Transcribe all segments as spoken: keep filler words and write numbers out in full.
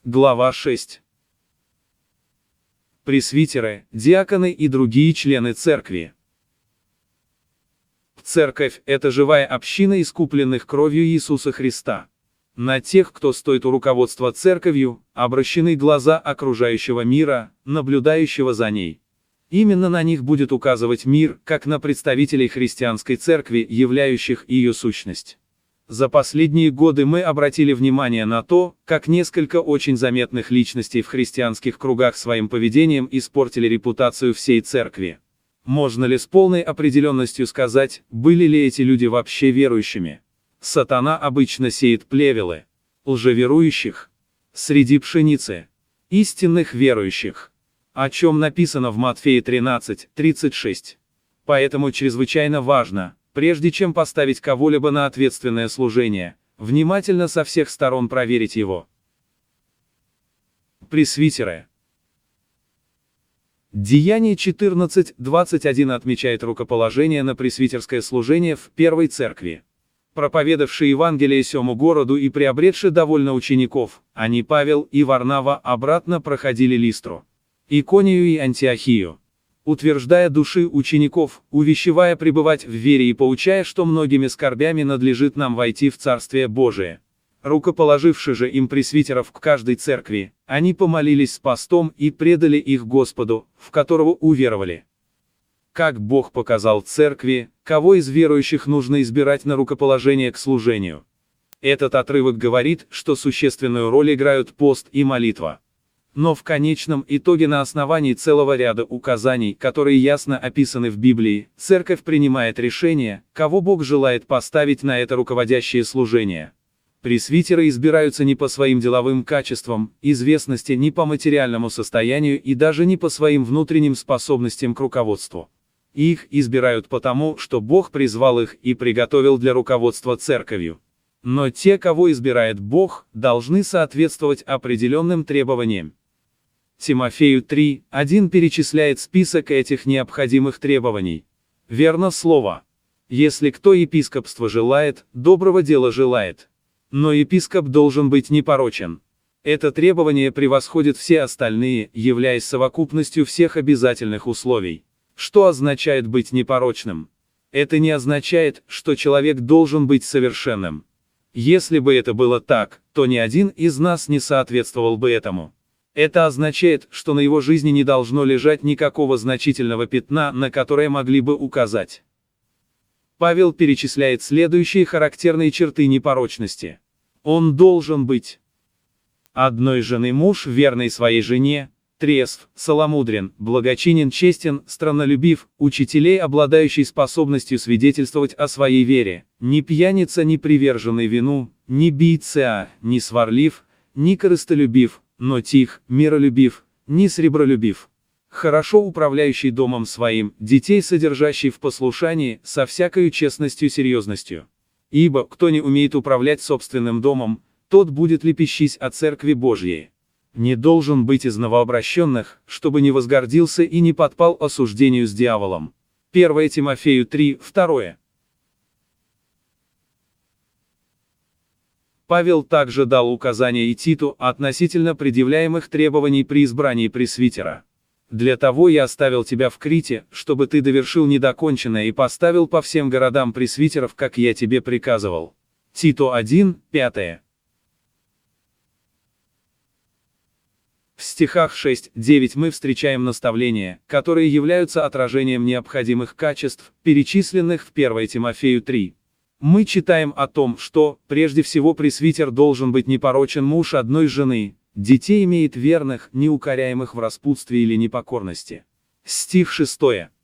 глава шесть. Пресвитеры, диаконы и другие члены церкви. Церковь – это живая община искупленных кровью Иисуса Христа. На тех, кто стоит у руководства церковью, обращены глаза окружающего мира, наблюдающего за ней. Именно на них будет указывать мир, как на представителей христианской церкви, являющих ее сущность. За последние годы мы обратили внимание на то, как несколько очень заметных личностей в христианских кругах своим поведением испортили репутацию всей церкви. Можно ли с полной определенностью сказать, были ли эти люди вообще верующими? Сатана обычно сеет плевелы лжеверующих среди пшеницы истинных верующих, о чем написано в Матфея тринадцать, тридцать шесть. Поэтому чрезвычайно важно, прежде чем поставить кого-либо на ответственное служение, внимательно со всех сторон проверить его. Пресвитеры. Деяние четырнадцать, двадцать один отмечает рукоположение на пресвитерское служение в Первой Церкви. Проповедавший Евангелие сему городу и приобретший довольно учеников, они, Павел и Варнава, обратно проходили Листру, Иконию и Антиохию, утверждая души учеников, увещевая пребывать в вере и поучая, что многими скорбями надлежит нам войти в Царствие Божие. Рукоположивши же им пресвитеров к каждой церкви, они помолились с постом и предали их Господу, в которого уверовали. Как Бог показал церкви, кого из верующих нужно избирать на рукоположение к служению. Этот отрывок говорит, что существенную роль играют пост и молитва. Но в конечном итоге на основании целого ряда указаний, которые ясно описаны в Библии, церковь принимает решение, кого Бог желает поставить на это руководящее служение. Пресвитеры избираются не по своим деловым качествам, известности, не по материальному состоянию и даже не по своим внутренним способностям к руководству. Их избирают потому, что Бог призвал их и приготовил для руководства церковью. Но те, кого избирает Бог, должны соответствовать определенным требованиям. Тимофею три, один перечисляет список этих необходимых требований. Верно слово. Если кто епископство желает, доброго дела желает. Но епископ должен быть непорочен. Это требование превосходит все остальные, являясь совокупностью всех обязательных условий. Что означает быть непорочным? Это не означает, что человек должен быть совершенным. Если бы это было так, то ни один из нас не соответствовал бы этому. Это означает, что на его жизни не должно лежать никакого значительного пятна, на которое могли бы указать. Павел перечисляет следующие характерные черты непорочности. Он должен быть одной жены муж, верный своей жене, трезв, целомудрен, благочинен, честен, страннолюбив, учителей, обладающий способностью свидетельствовать о своей вере, не пьяница, не приверженный вину, не бийца, не сварлив, не корыстолюбив, но тих, миролюбив, не сребролюбив. Хорошо управляющий домом своим, детей содержащий в послушании, со всякою честностью и серьезностью. Ибо, кто не умеет управлять собственным домом, тот будет лепещись о Церкви Божьей. Не должен быть из новообращенных, чтобы не возгордился и не подпал осуждению с дьяволом. первое Тимофею три, два. Павел также дал указания и Титу относительно предъявляемых требований при избрании пресвитера. «Для того я оставил тебя в Крите, чтобы ты довершил недоконченное и поставил по всем городам пресвитеров, как я тебе приказывал». Титу один, пять. В стихах шесть, девять мы встречаем наставления, которые являются отражением необходимых качеств, перечисленных в первое Тимофею три. Мы читаем о том, что, прежде всего, пресвитер должен быть непорочен муж одной жены, детей имеет верных, неукоряемых в распутстве или непокорности. Стих шесть.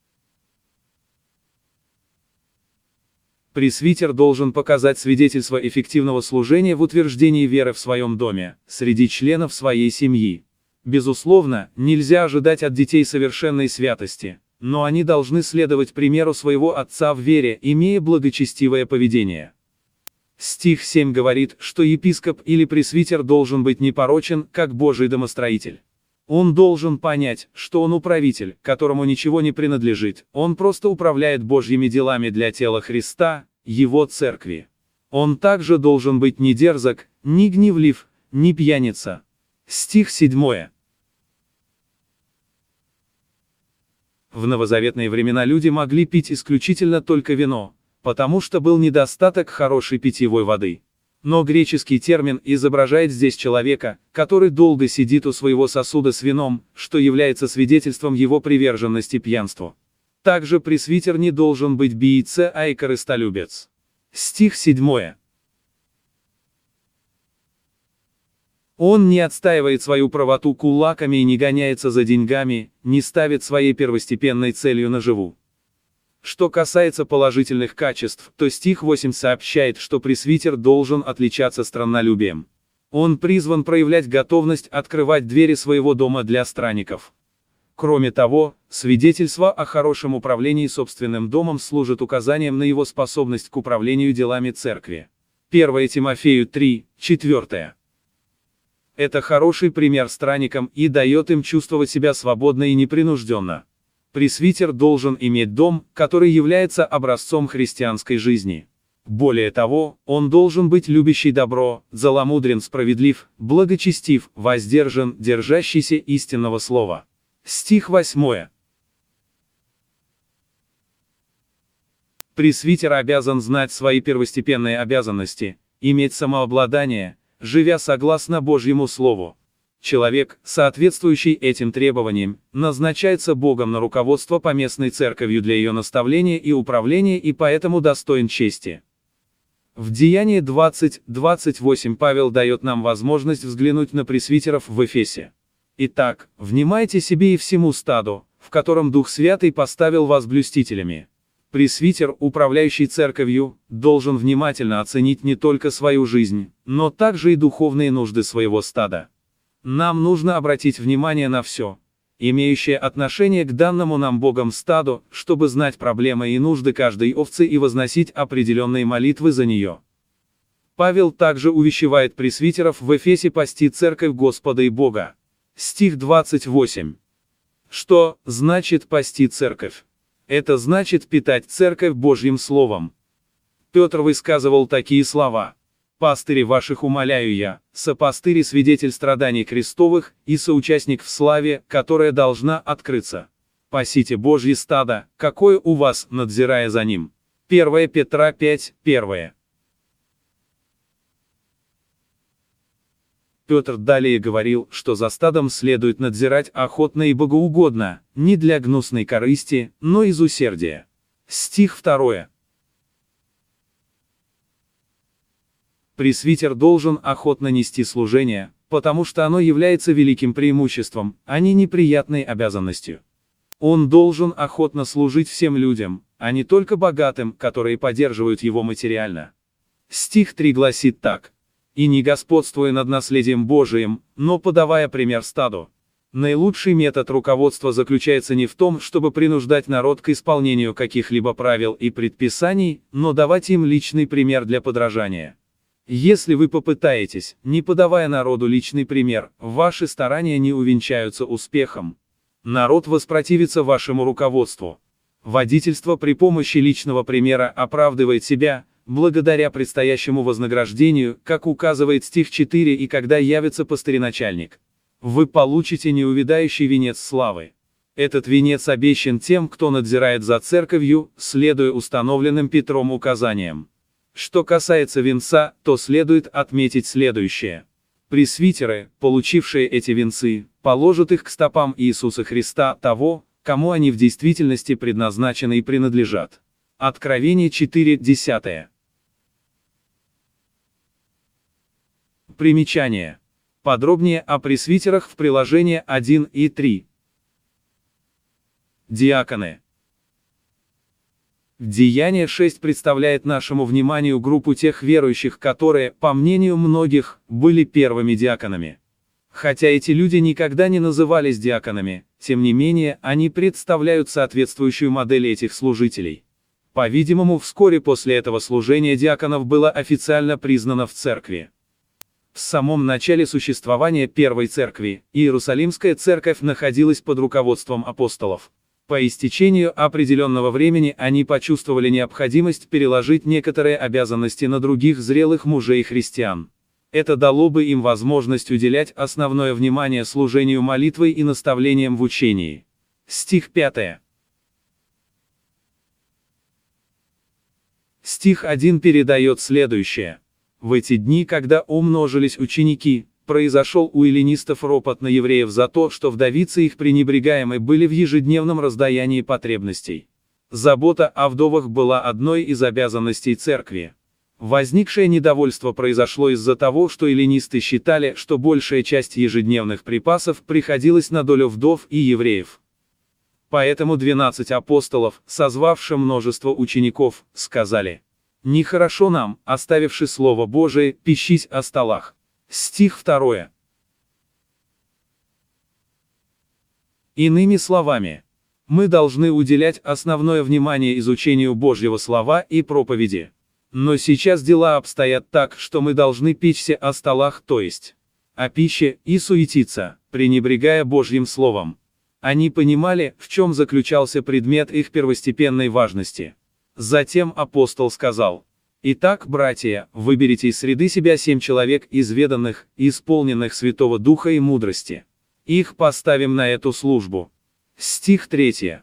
Пресвитер должен показать свидетельство эффективного служения в утверждении веры в своем доме, среди членов своей семьи. Безусловно, нельзя ожидать от детей совершенной святости, но они должны следовать примеру своего отца в вере, имея благочестивое поведение. Стих семь говорит, что епископ или пресвитер должен быть непорочен, как Божий домостроитель. Он должен понять, что он управитель, которому ничего не принадлежит, он просто управляет Божьими делами для тела Христа, Его церкви. Он также должен быть не дерзок, не гневлив, не пьяница. Стих седьмой. В новозаветные времена люди могли пить исключительно только вино, потому что был недостаток хорошей питьевой воды. Но греческий термин изображает здесь человека, который долго сидит у своего сосуда с вином, что является свидетельством его приверженности пьянству. Также пресвитер не должен быть биице, а и корыстолюбец. Стих седьмой. Он не отстаивает свою правоту кулаками и не гоняется за деньгами, не ставит своей первостепенной целью наживу. Что касается положительных качеств, то стих восемь сообщает, что пресвитер должен отличаться страннолюбием. Он призван проявлять готовность открывать двери своего дома для странников. Кроме того, свидетельство о хорошем управлении собственным домом служит указанием на его способность к управлению делами церкви. первое Тимофею три, четыре. Это хороший пример странникам и дает им чувствовать себя свободно и непринужденно. Пресвитер должен иметь дом, который является образцом христианской жизни. Более того, он должен быть любящий добро, целомудрен, справедлив, благочестив, воздержан, держащийся истинного слова. Стих восьмой. Пресвитер обязан знать свои первостепенные обязанности, иметь самообладание, живя согласно Божьему Слову. Человек, соответствующий этим требованиям, назначается Богом на руководство поместной церковью для ее наставления и управления и поэтому достоин чести. В Деянии двадцать, двадцать восемь Павел дает нам возможность взглянуть на пресвитеров в Эфесе. «Итак, внимайте себе и всему стаду, в котором Дух Святый поставил вас блюстителями». Пресвитер, управляющий церковью, должен внимательно оценить не только свою жизнь, но также и духовные нужды своего стада. Нам нужно обратить внимание на все, имеющее отношение к данному нам Богом стаду, чтобы знать проблемы и нужды каждой овцы и возносить определенные молитвы за нее. Павел также увещевает пресвитеров в Эфесе пасти церковь Господа и Бога. Стих двадцать восемь. Что значит пасти церковь? Это значит питать церковь Божьим Словом. Петр высказывал такие слова: «Пастыри ваших умоляю я, сопастыри свидетель страданий крестовых и соучастник в славе, которая должна открыться. Пасите Божье стадо, какое у вас, надзирая за ним». первое Петра пять, один. Петр далее говорил, что за стадом следует надзирать охотно и богоугодно, не для гнусной корысти, но из усердия. Стих второй. Пресвитер должен охотно нести служение, потому что оно является великим преимуществом, а не неприятной обязанностью. Он должен охотно служить всем людям, а не только богатым, которые поддерживают его материально. Стих три гласит так: «И не господствуя над наследием Божиим, но подавая пример стаду». Наилучший метод руководства заключается не в том, чтобы принуждать народ к исполнению каких-либо правил и предписаний, но давать им личный пример для подражания. Если вы попытаетесь, не подавая народу личный пример, ваши старания не увенчаются успехом. Народ воспротивится вашему руководству. Водительство при помощи личного примера оправдывает себя, благодаря предстоящему вознаграждению, как указывает стих четыре, и когда явится пастырь-начальник, вы получите неувядающий венец славы. Этот венец обещан тем, кто надзирает за церковью, следуя установленным Петром указаниям. Что касается венца, то следует отметить следующее. Пресвитеры, получившие эти венцы, положат их к стопам Иисуса Христа, того, кому они в действительности предназначены и принадлежат. Откровение четыре, десять. Примечание. Подробнее о пресвитерах в приложении один и три. Диаконы. Деяние шесть представляет нашему вниманию группу тех верующих, которые, по мнению многих, были первыми диаконами. Хотя эти люди никогда не назывались диаконами, тем не менее, они представляют соответствующую модель этих служителей. По-видимому, вскоре после этого служение диаконов было официально признано в церкви. В самом начале существования Первой Церкви, Иерусалимская Церковь находилась под руководством апостолов. По истечению определенного времени они почувствовали необходимость переложить некоторые обязанности на других зрелых мужей христиан. Это дало бы им возможность уделять основное внимание служению молитвой и наставлениям в учении. Стих пятый. Стих один передает следующее. В эти дни, когда умножились ученики, произошел у эллинистов ропот на евреев за то, что вдовицы их пренебрегаемы были в ежедневном раздаянии потребностей. Забота о вдовах была одной из обязанностей церкви. Возникшее недовольство произошло из-за того, что эллинисты считали, что большая часть ежедневных припасов приходилась на долю вдов и евреев. Поэтому двенадцать апостолов, созвавши множество учеников, сказали: «Нехорошо нам, оставивши Слово Божие, пищить о столах». Стих второй. Иными словами, мы должны уделять основное внимание изучению Божьего Слова и проповеди. Но сейчас дела обстоят так, что мы должны печься о столах, то есть о пище, и суетиться, пренебрегая Божьим Словом. Они понимали, в чем заключался предмет их первостепенной важности. Затем апостол сказал: «Итак, братья, выберите из среды себя семь человек изведанных, исполненных Святого Духа и мудрости. Их поставим на эту службу». Стих третий.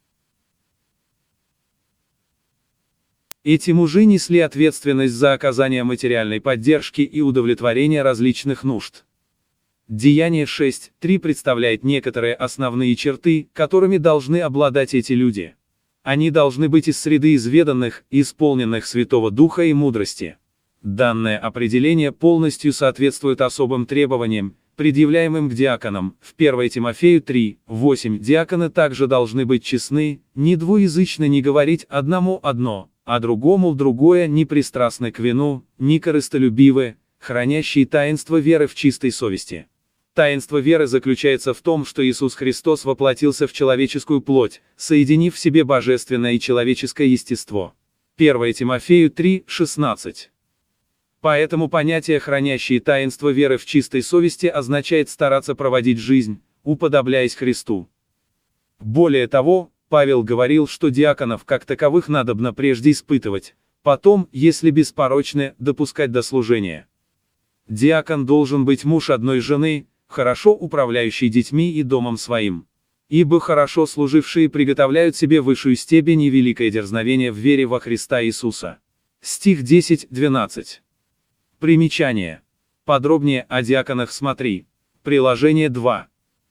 Эти мужи несли ответственность за оказание материальной поддержки и удовлетворение различных нужд. Деяние шесть три представляет некоторые основные черты, которыми должны обладать эти люди. Они должны быть из среды изведанных, исполненных Святого Духа и мудрости. Данное определение полностью соответствует особым требованиям, предъявляемым к диаконам. В первое Тимофею три восемь диаконы также должны быть честны, не двуязычны, не говорить одному одно, а другому другое, не пристрастны к вину, не корыстолюбивы, хранящие таинство веры в чистой совести. Таинство веры заключается в том, что Иисус Христос воплотился в человеческую плоть, соединив в себе божественное и человеческое естество. первое Тимофею три шестнадцать. Поэтому понятие «хранящие таинство веры в чистой совести» означает стараться проводить жизнь, уподобляясь Христу. Более того, Павел говорил, что диаконов как таковых надобно прежде испытывать, потом, если беспорочны, допускать до служения. Диакон должен быть муж одной жены, хорошо управляющий детьми и домом своим. Ибо хорошо служившие приготовляют себе высшую степень и великое дерзновение в вере во Христа Иисуса. Стих десять двенадцать. Примечание. Подробнее о диаконах смотри. Приложение два.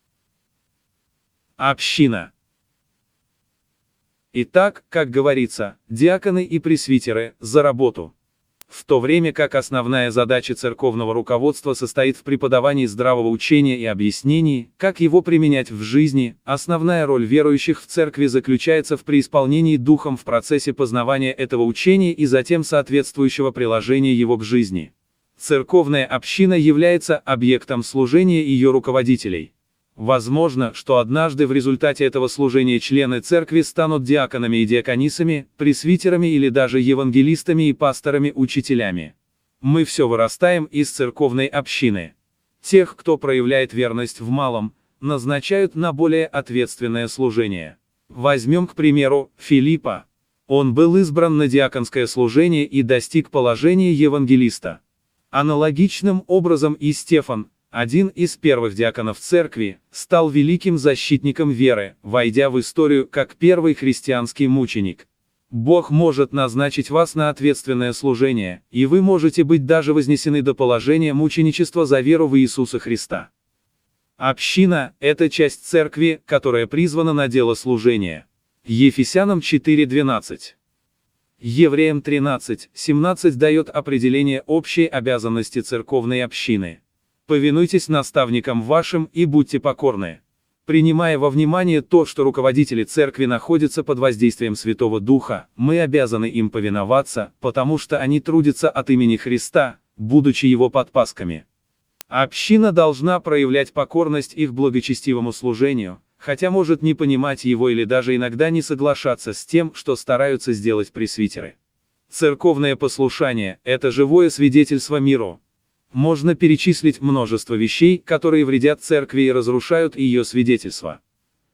Община. Итак, как говорится, диаконы и пресвитеры, за работу. В то время как основная задача церковного руководства состоит в преподавании здравого учения и объяснении, как его применять в жизни, основная роль верующих в церкви заключается в преисполнении духом в процессе познавания этого учения и затем соответствующего приложения его к жизни. Церковная община является объектом служения ее руководителей. Возможно, что однажды в результате этого служения члены церкви станут диаконами и диаконисами, пресвитерами или даже евангелистами и пасторами-учителями. Мы все вырастаем из церковной общины. Тех, кто проявляет верность в малом, назначают на более ответственное служение. Возьмем, к примеру, Филиппа. Он был избран на диаконское служение и достиг положения евангелиста. Аналогичным образом и Стефан, один из первых диаконов церкви, стал великим защитником веры, войдя в историю как первый христианский мученик. Бог может назначить вас на ответственное служение, и вы можете быть даже вознесены до положения мученичества за веру в Иисуса Христа. Община – это часть церкви, которая призвана на дело служения. Ефесянам четыре двенадцать. Евреям тринадцать семнадцать дает определение общей обязанности церковной общины. Повинуйтесь наставникам вашим и будьте покорны. Принимая во внимание то, что руководители церкви находятся под воздействием Святого Духа, мы обязаны им повиноваться, потому что они трудятся от имени Христа, будучи его подпасками. Община должна проявлять покорность их благочестивому служению, хотя может не понимать его или даже иногда не соглашаться с тем, что стараются сделать пресвитеры. Церковное послушание – это живое свидетельство миру. Можно перечислить множество вещей, которые вредят церкви и разрушают ее свидетельство.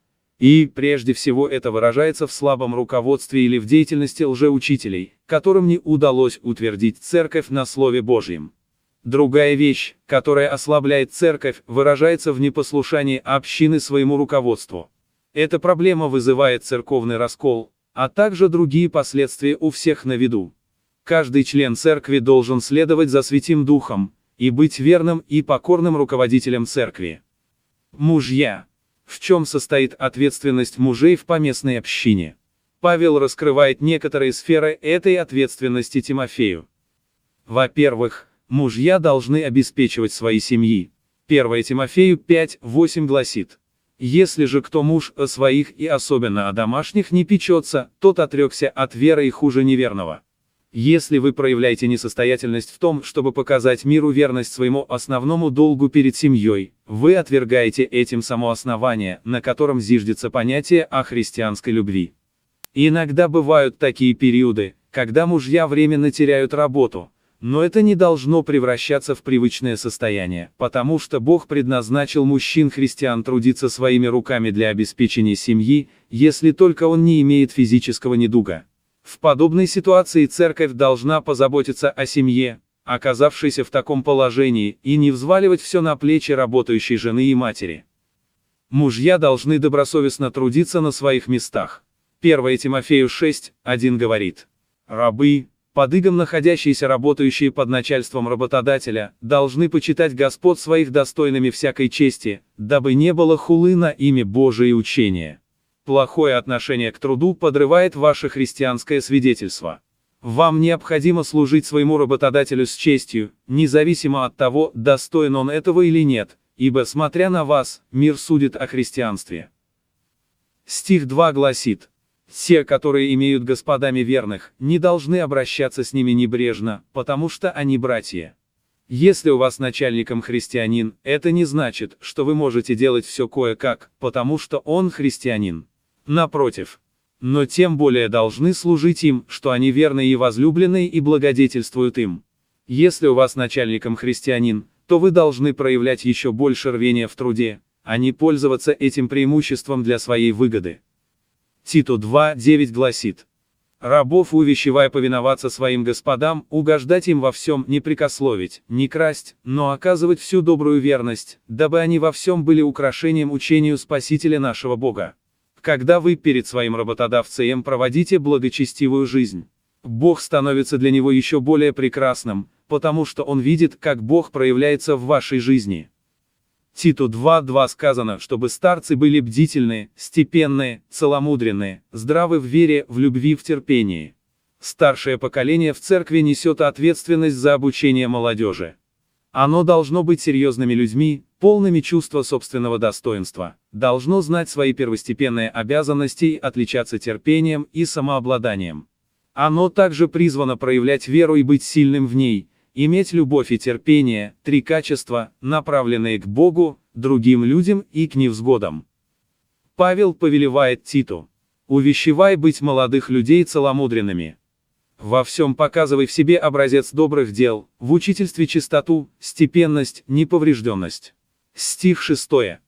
И, прежде всего, это выражается в слабом руководстве или в деятельности лжеучителей, которым не удалось утвердить церковь на Слове Божьем. Другая вещь, которая ослабляет церковь, выражается в непослушании общины своему руководству. Эта проблема вызывает церковный раскол, а также другие последствия у всех на виду. Каждый член церкви должен следовать за Святым Духом и быть верным и покорным руководителем церкви. Мужья. В чем состоит ответственность мужей в поместной общине? Павел раскрывает некоторые сферы этой ответственности Тимофею. Во-первых, мужья должны обеспечивать свои семьи. первое Тимофею пять восемь гласит: «Если же кто муж о своих и особенно о домашних не печется, тот отрекся от веры и хуже неверного». Если вы проявляете несостоятельность в том, чтобы показать миру верность своему основному долгу перед семьей, вы отвергаете этим само основание, на котором зиждется понятие о христианской любви. Иногда бывают такие периоды, когда мужья временно теряют работу, но это не должно превращаться в привычное состояние, потому что Бог предназначил мужчин-христиан трудиться своими руками для обеспечения семьи, если только он не имеет физического недуга. В подобной ситуации церковь должна позаботиться о семье, оказавшейся в таком положении, и не взваливать все на плечи работающей жены и матери. Мужья должны добросовестно трудиться на своих местах. первое Тимофею шесть один говорит: «Рабы, под игом находящиеся работающие под начальством работодателя, должны почитать господ своих достойными всякой чести, дабы не было хулы на имя Божие учение». Плохое отношение к труду подрывает ваше христианское свидетельство. Вам необходимо служить своему работодателю с честью, независимо от того, достоин он этого или нет, ибо, смотря на вас, мир судит о христианстве. Стих два гласит: «Те, которые имеют господами верных, не должны обращаться с ними небрежно, потому что они братья». Если у вас начальником христианин, это не значит, что вы можете делать все кое-как, потому что он христианин. Напротив. Но тем более должны служить им, что они верные и возлюбленные и благодетельствуют им. Если у вас начальником христианин, то вы должны проявлять еще больше рвения в труде, а не пользоваться этим преимуществом для своей выгоды. Титу два девять гласит: «Рабов увещевая повиноваться своим господам, угождать им во всем, не прекословить, не красть, но оказывать всю добрую верность, дабы они во всем были украшением учению Спасителя нашего Бога». Когда вы перед своим работодавцем проводите благочестивую жизнь, Бог становится для него еще более прекрасным, потому что он видит, как Бог проявляется в вашей жизни. Титу два два сказано, чтобы старцы были бдительны, степенные, целомудренные, здравы в вере, в любви, в терпении. Старшее поколение в церкви несет ответственность за обучение молодежи. Оно должно быть серьезными людьми, полными чувства собственного достоинства, должно знать свои первостепенные обязанности и отличаться терпением и самообладанием. Оно также призвано проявлять веру и быть сильным в ней, иметь любовь и терпение, три качества, направленные к Богу, другим людям и к невзгодам. Павел повелевает Титу: «Увещевай быть молодых людей целомудренными. Во всем показывай в себе образец добрых дел, в учительстве чистоту, степенность, неповрежденность». Стих шестой.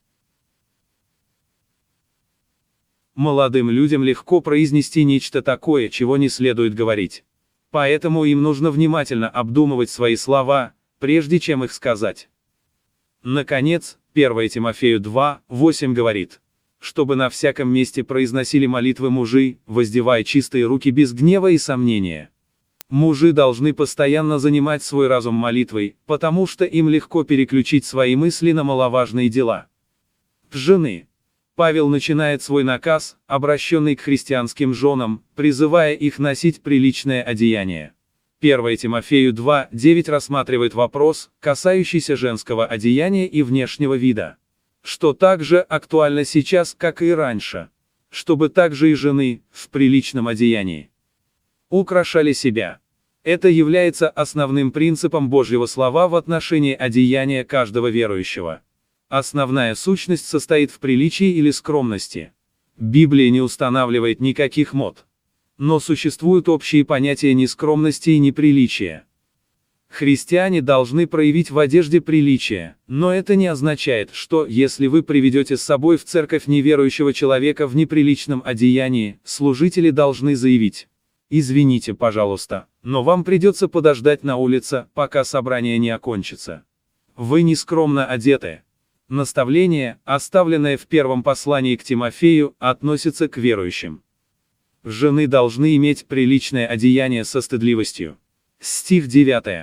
Молодым людям легко произнести нечто такое, чего не следует говорить. Поэтому им нужно внимательно обдумывать свои слова, прежде чем их сказать. Наконец, первое Тимофею два восемь говорит: «Чтобы на всяком месте произносили молитвы мужи, воздевая чистые руки без гнева и сомнения». Мужи должны постоянно занимать свой разум молитвой, потому что им легко переключить свои мысли на маловажные дела. Жены. Павел начинает свой наказ, обращенный к христианским женам, призывая их носить приличное одеяние. первое Тимофею два девять рассматривает вопрос, касающийся женского одеяния и внешнего вида. Что также актуально сейчас, как и раньше. Чтобы также и жены, в приличном одеянии, украшали себя. Это является основным принципом Божьего слова в отношении одеяния каждого верующего. Основная сущность состоит в приличии или скромности. Библия не устанавливает никаких мод. Но существуют общие понятия нескромности и неприличия. Христиане должны проявить в одежде приличие, но это не означает, что, если вы приведете с собой в церковь неверующего человека в неприличном одеянии, служители должны заявить: извините, пожалуйста, но вам придется подождать на улице, пока собрание не окончится. Вы нескромно одеты. Наставление, оставленное в первом послании к Тимофею, относится к верующим. Жены должны иметь приличное одеяние со стыдливостью. Стих девятый.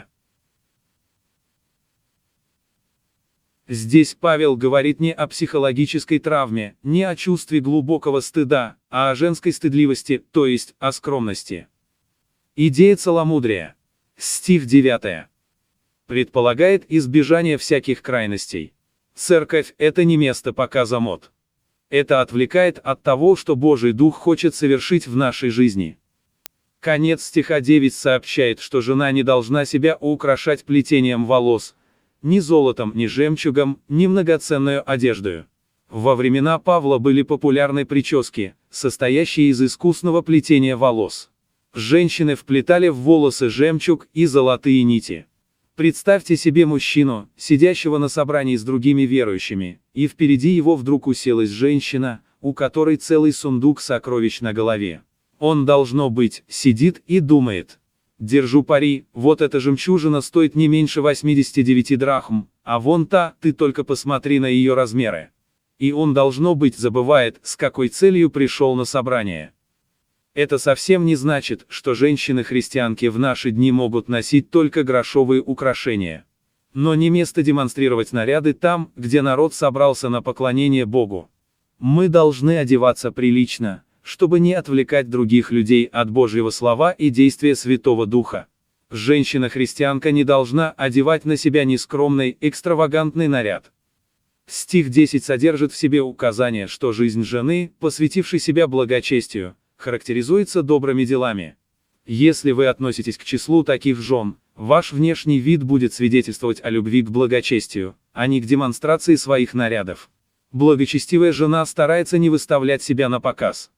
Здесь Павел говорит не о психологической травме, не о чувстве глубокого стыда, а о женской стыдливости, то есть о скромности. Идея целомудрия. Стих девятый. Предполагает избежание всяких крайностей. Церковь – это не место показа мод. Это отвлекает от того, что Божий Дух хочет совершить в нашей жизни. Конец стиха девять сообщает, что жена не должна себя украшать плетением волос, ни золотом, ни жемчугом, ни многоценную одеждою. Во времена Павла были популярны прически, состоящие из искусного плетения волос. Женщины вплетали в волосы жемчуг и золотые нити. Представьте себе мужчину, сидящего на собрании с другими верующими, и впереди его вдруг уселась женщина, у которой целый сундук сокровищ на голове. Он, должно быть, сидит и думает: держу пари, вот эта жемчужина стоит не меньше восьмидесяти девяти драхм, а вон та, ты только посмотри на ее размеры. И он, должно быть, забывает, с какой целью пришел на собрание. Это совсем не значит, что женщины-христианки в наши дни могут носить только грошовые украшения. Но не место демонстрировать наряды там, где народ собрался на поклонение Богу. Мы должны одеваться прилично, чтобы не отвлекать других людей от Божьего слова и действия Святого Духа. Женщина-христианка не должна одевать на себя нескромный, экстравагантный наряд. Стих десять содержит в себе указание, что жизнь жены, посвятившей себя благочестию, характеризуется добрыми делами. Если вы относитесь к числу таких жен, ваш внешний вид будет свидетельствовать о любви к благочестию, а не к демонстрации своих нарядов. Благочестивая жена старается не выставлять себя на показ.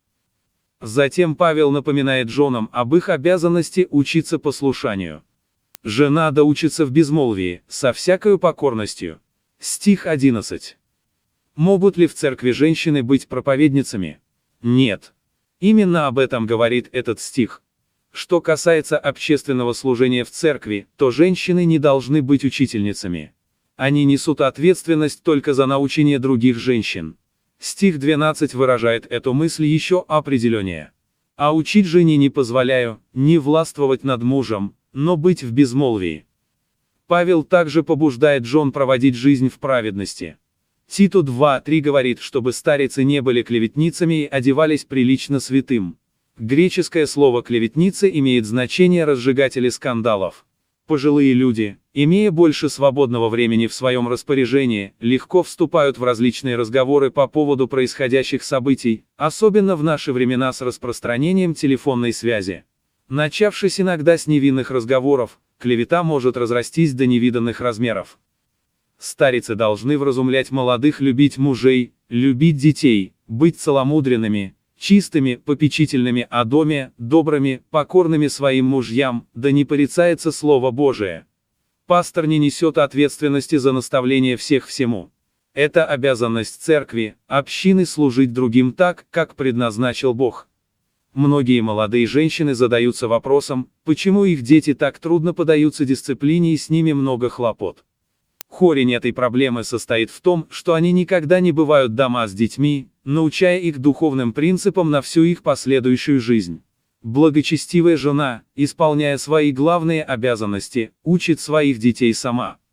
Затем Павел напоминает женам об их обязанности учиться послушанию. Жена да учится в безмолвии, со всякою покорностью. Стих одиннадцатый. Могут ли в церкви женщины быть проповедницами? Нет. Именно об этом говорит этот стих. Что касается общественного служения в церкви, то женщины не должны быть учительницами. Они несут ответственность только за научение других женщин. Стих двенадцатый выражает эту мысль еще определеннее. А учить жене не позволяю, не властвовать над мужем, но быть в безмолвии. Павел также побуждает жен проводить жизнь в праведности. Титу два три говорит, чтобы старицы не были клеветницами и одевались прилично святым. Греческое слово «клеветница» имеет значение разжигатели скандалов. Пожилые люди, имея больше свободного времени в своем распоряжении, легко вступают в различные разговоры по поводу происходящих событий, особенно в наши времена с распространением телефонной связи. Начавшись иногда с невинных разговоров, клевета может разрастись до невиданных размеров. Старицы должны вразумлять молодых любить мужей, любить детей, быть целомудренными, чистыми, попечительными о доме, добрыми, покорными своим мужьям, да не порицается Слово Божие. Пастор не несет ответственности за наставление всех всему. Это обязанность церкви, общины служить другим так, как предназначил Бог. Многие молодые женщины задаются вопросом, почему их дети так трудно поддаются дисциплине и с ними много хлопот. Корень этой проблемы состоит в том, что они никогда не бывают дома с детьми, научая их духовным принципам на всю их последующую жизнь. Благочестивая жена, исполняя свои главные обязанности, учит своих детей сама.